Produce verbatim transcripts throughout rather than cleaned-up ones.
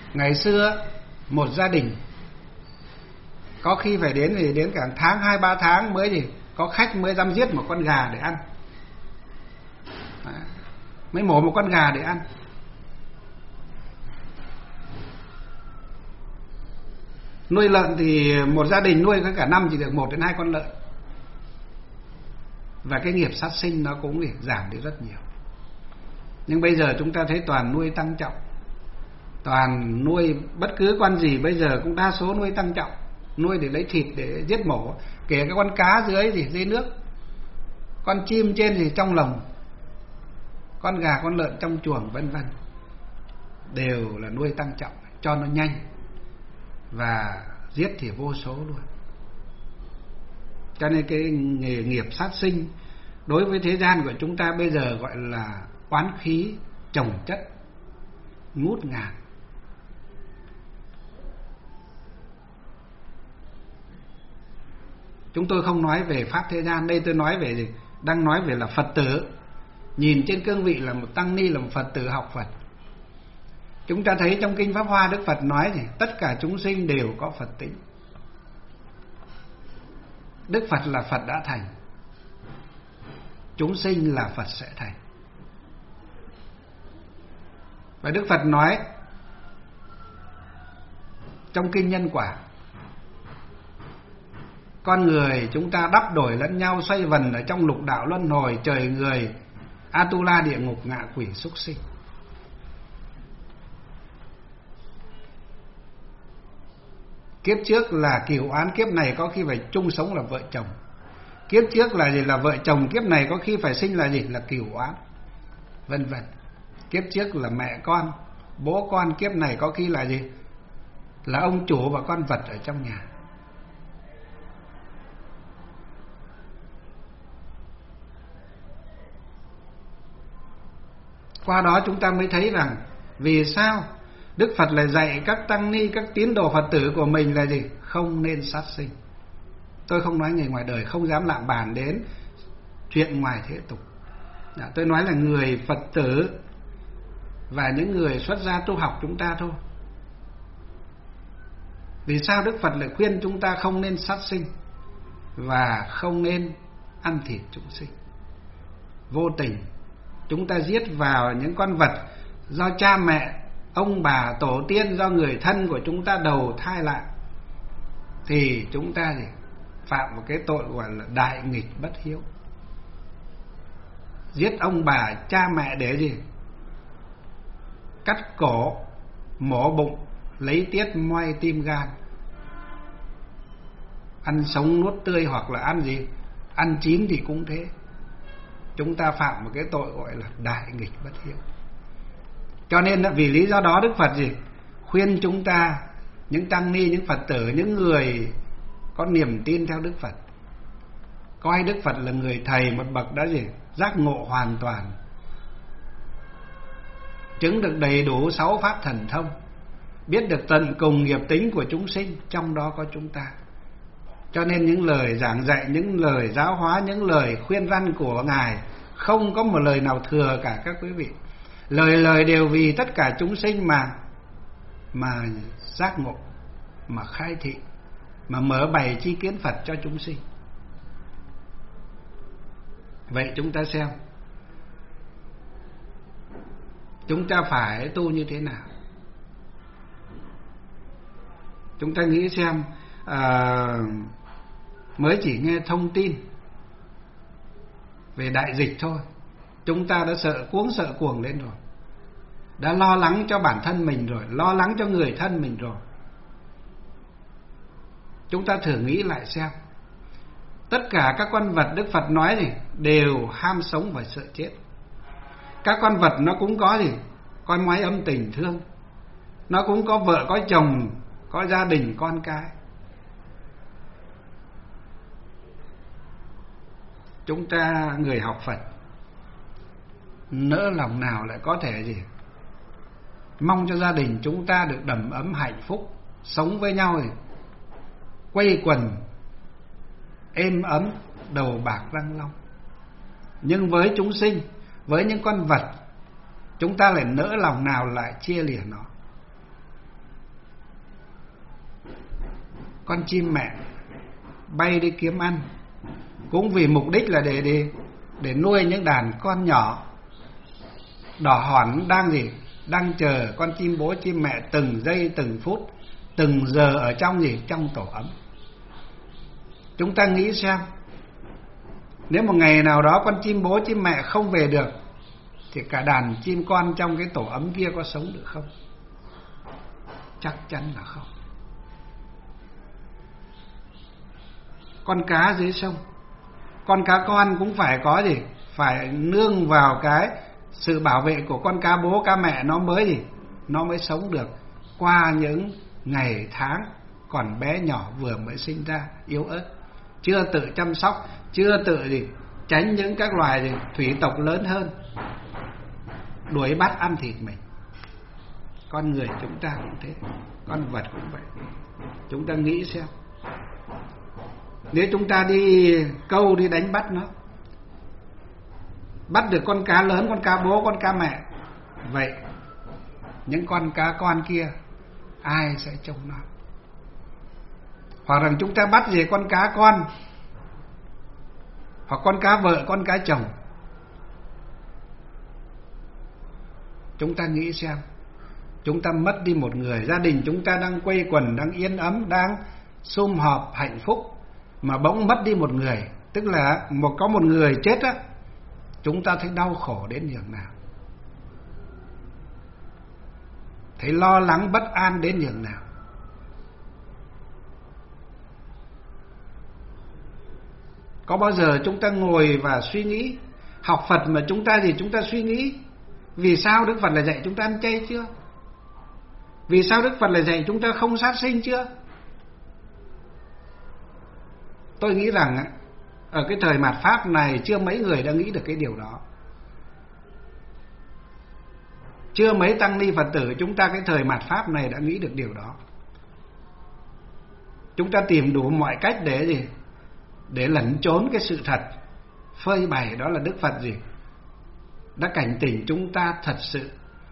Ngày xưa một gia đình có khi phải đến thì đến cả tháng hai ba tháng mới gì có khách mới dám giết một con gà để ăn, mới mổ một con gà để ăn. Nuôi lợn thì một gia đình nuôi có cả năm chỉ được một đến hai con lợn, và cái nghiệp sát sinh nó cũng để giảm đi rất nhiều. Nhưng bây giờ chúng ta thấy toàn nuôi tăng trọng, toàn nuôi bất cứ con gì bây giờ cũng đa số nuôi tăng trọng, nuôi để lấy thịt để giết mổ, kể cả con cá dưới thì dưới nước, con chim trên thì trong lồng, con gà con lợn trong chuồng vân vân, đều là nuôi tăng trọng cho nó nhanh, và giết thì vô số luôn. Cho nên cái nghề nghiệp sát sinh đối với thế gian của chúng ta bây giờ gọi là oán khí chồng chất ngút ngàn. Chúng tôi không nói về pháp thế gian, đây tôi nói về gì? Đang nói về là Phật tử, nhìn trên cương vị là một tăng ni, là một Phật tử học Phật. Chúng ta thấy trong kinh Pháp Hoa Đức Phật nói gì? Tất cả chúng sinh đều có Phật tính. Đức Phật là Phật đã thành, chúng sinh là Phật sẽ thành. Và Đức Phật nói trong kinh Nhân Quả, con người chúng ta đắp đổi lẫn nhau, xoay vần ở trong lục đạo luân hồi, trời người, Atula địa ngục, ngạ quỷ súc sinh. Kiếp trước là cửu oán, kiếp này có khi phải chung sống là vợ chồng. Kiếp trước là gì? Là vợ chồng, kiếp này có khi phải sinh là gì? Là cửu oán, vân vân. Kiếp trước là mẹ con, bố con, kiếp này có khi là gì? Là ông chủ và con vật ở trong nhà. Qua đó chúng ta mới thấy rằng vì sao Đức Phật lại dạy các tăng ni, các tín đồ Phật tử của mình là gì? Không nên sát sinh. Tôi không nói người ngoài đời, không dám lạm bàn đến chuyện ngoài thế tục. Tôi nói là người Phật tử và những người xuất gia tu học chúng ta thôi. Vì sao Đức Phật lại khuyên chúng ta không nên sát sinh và không nên ăn thịt chúng sinh? Vô tình chúng ta giết vào những con vật do cha mẹ, ông bà, tổ tiên, do người thân của chúng ta đầu thai lại, thì chúng ta gì? Phạm một cái tội gọi là đại nghịch bất hiếu. Giết ông bà, cha mẹ để gì? Cắt cổ, mổ bụng, lấy tiết moai tim gan, ăn sống nuốt tươi, hoặc là ăn gì? Ăn chín thì cũng thế. Chúng ta phạm một cái tội gọi là đại nghịch bất hiếu. Cho nên vì lý do đó Đức Phật gì? Khuyên chúng ta, những tăng ni, những Phật tử, những người có niềm tin theo Đức Phật, coi Đức Phật là người thầy một bậc đã gì? Giác ngộ hoàn toàn, chứng được đầy đủ sáu pháp thần thông, biết được tận cùng nghiệp tính của chúng sinh, trong đó có chúng ta. Cho nên những lời giảng dạy, những lời giáo hóa, những lời khuyên răn của Ngài không có một lời nào thừa cả các quý vị. Lời lời đều vì tất cả chúng sinh mà mà giác ngộ, mà khai thị, mà mở bày chi kiến Phật cho chúng sinh. Vậy chúng ta xem chúng ta phải tu như thế nào? Chúng ta nghĩ xem, à, mới chỉ nghe thông tin về đại dịch thôi, chúng ta đã sợ cuống sợ cuồng lên rồi, đã lo lắng cho bản thân mình rồi, lo lắng cho người thân mình rồi. Chúng ta thử nghĩ lại xem, tất cả các con vật Đức Phật nói gì? Đều ham sống và sợ chết. Các con vật nó cũng có gì? Có mái ấm tình thương, nó cũng có vợ có chồng, có gia đình con cái. Chúng ta người học Phật nỡ lòng nào lại có thể gì mong cho gia đình chúng ta được đầm ấm hạnh phúc, sống với nhau thì quây quần êm ấm, đầu bạc răng long. Nhưng với chúng sinh, với những con vật, chúng ta lại nỡ lòng nào lại chia lìa nó. con chim mẹ bay đi kiếm ăn, cũng vì mục đích là để để để nuôi những đàn con nhỏ đỏ hòn đang gì đang chờ con chim bố chim mẹ từng giây từng phút từng giờ ở trong gì trong tổ ấm. Chúng ta nghĩ xem, nếu một ngày nào đó con chim bố chim mẹ không về được thì cả đàn chim con trong cái tổ ấm kia có sống được không? Chắc chắn là không. Con cá dưới sông, con cá con cũng phải có gì, phải nương vào cái sự bảo vệ của con cá bố cá mẹ nó mới gì, nó mới sống được qua những ngày tháng còn bé nhỏ vừa mới sinh ra yếu ớt, chưa tự chăm sóc, chưa tự gì tránh những các loài gì thủy tộc lớn hơn đuổi bắt ăn thịt mình. Con người chúng ta cũng thế, con vật cũng vậy. Chúng ta nghĩ xem, nếu chúng ta đi câu đi đánh bắt nó, bắt được con cá lớn, con cá bố, con cá mẹ, vậy những con cá con kia ai sẽ trông nó? Hoặc rằng chúng ta bắt về con cá con, hoặc con cá vợ, con cá chồng, chúng ta nghĩ xem, chúng ta mất đi một người, gia đình chúng ta đang quây quần, đang yên ấm, đang sum họp hạnh phúc, mà bỗng mất đi một người, tức là một có một người chết á, chúng ta thấy đau khổ đến nhường nào, thấy lo lắng bất an đến nhường nào. Có bao giờ chúng ta ngồi và suy nghĩ, học Phật mà chúng ta gì chúng ta suy nghĩ vì sao Đức Phật lại dạy chúng ta ăn chay chưa? Vì sao Đức Phật lại dạy chúng ta không sát sinh chưa? Tôi nghĩ rằng ở cái thời mạt Pháp này chưa mấy người đã nghĩ được cái điều đó. Chưa mấy tăng ni Phật tử chúng ta cái thời mạt Pháp này đã nghĩ được điều đó. Chúng ta tìm đủ mọi cách để gì? Để lẩn trốn cái sự thật phơi bày đó là Đức Phật gì? Đã cảnh tỉnh chúng ta thật sự.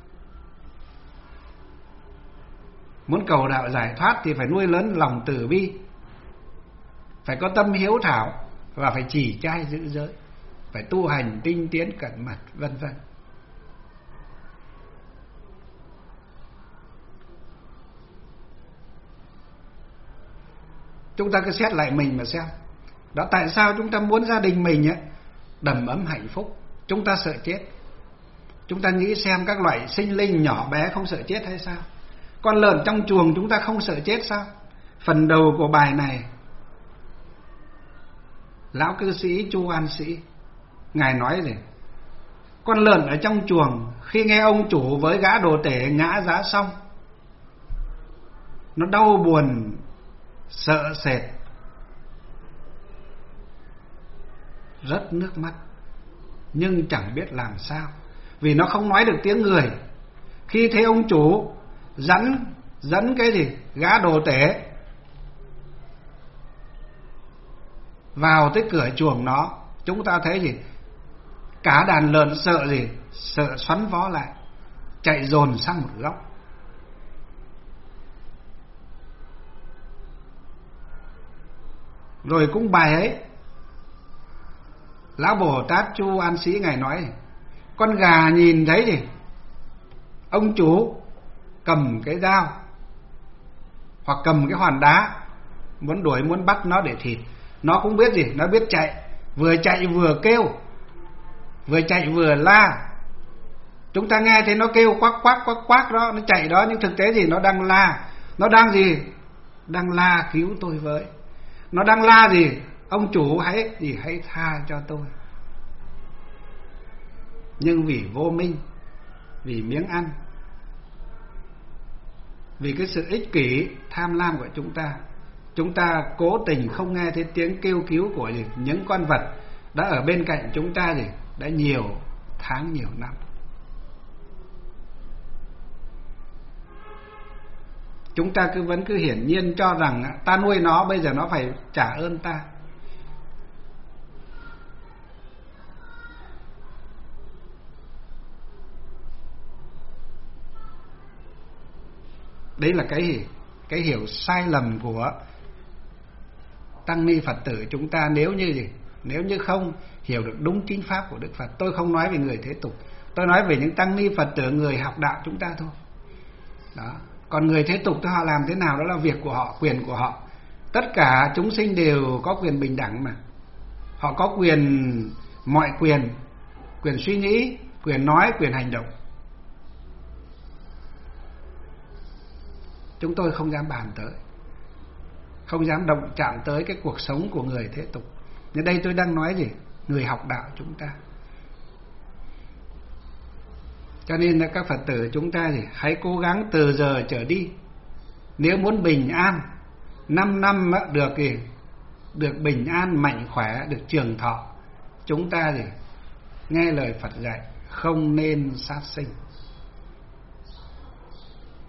Muốn cầu đạo giải thoát thì phải nuôi lớn lòng từ bi, phải có tâm hiếu thảo và phải chỉ trai giữ giới, phải tu hành tinh tiến cẩn mật, vân vân. Chúng ta cứ xét lại mình mà xem, đó tại sao chúng ta muốn gia đình mình ấy đầm ấm hạnh phúc? Chúng ta sợ chết. Chúng ta nghĩ xem các loại sinh linh nhỏ bé không sợ chết hay sao? Con lợn trong chuồng chúng ta không sợ chết sao? Phần đầu của bài này, lão cư sĩ Chu An Sĩ ngài nói gì? Con lợn ở trong chuồng khi nghe ông chủ với gã đồ tể ngã giá xong, nó đau buồn, sợ sệt, rớt nước mắt, nhưng chẳng biết làm sao, vì nó không nói được tiếng người. Khi thấy ông chủ dẫn dẫn cái gì gã đồ tể vào tới cửa chuồng nó, chúng ta thấy gì? Cả đàn lợn sợ gì? Sợ xoắn vó lại, chạy dồn sang một góc. Rồi cũng bài ấy, lão Bồ Tát Chu An Sĩ ngài nói, con gà nhìn thấy gì? Ông chủ cầm cái dao hoặc cầm cái hòn đá muốn đuổi, muốn bắt nó để thịt, nó cũng biết gì, nó biết chạy, vừa chạy vừa kêu, vừa chạy vừa la. Chúng ta nghe thấy nó kêu quắc quắc quắc quắc đó, nó chạy đó, nhưng thực tế gì? Nó đang la, nó đang gì? Đang la cứu tôi với. Nó đang la gì? Ông chủ hãy gì hãy tha cho tôi. Nhưng vì vô minh, vì miếng ăn, vì cái sự ích kỷ tham lam của chúng ta, chúng ta cố tình không nghe thấy tiếng kêu cứu của gì? Những con vật đã ở bên cạnh chúng ta gì? Đã nhiều tháng nhiều năm. Chúng ta cứ vẫn cứ hiển nhiên cho rằng ta nuôi nó, bây giờ nó phải trả ơn ta. Đấy là cái cái hiểu sai lầm của tăng ni Phật tử chúng ta nếu như gì? Nếu như không hiểu được đúng chính pháp của Đức Phật. Tôi không nói về người thế tục, tôi nói về những tăng ni Phật tử người học đạo chúng ta thôi. Đó. Còn người thế tục thì họ làm thế nào đó là việc của họ, quyền của họ. Tất cả chúng sinh đều có quyền bình đẳng mà. Họ có quyền, mọi quyền, quyền suy nghĩ, quyền nói, quyền hành động. Chúng tôi không dám bàn tới, không dám động chạm tới cái cuộc sống của người thế tục. Nhưng đây tôi đang nói gì? Người học đạo chúng ta. Cho nên là các Phật tử chúng ta thì hãy cố gắng từ giờ trở đi, nếu muốn bình an, năm năm được thì được bình an, mạnh khỏe, được trường thọ, chúng ta thì nghe lời Phật dạy, không nên sát sinh.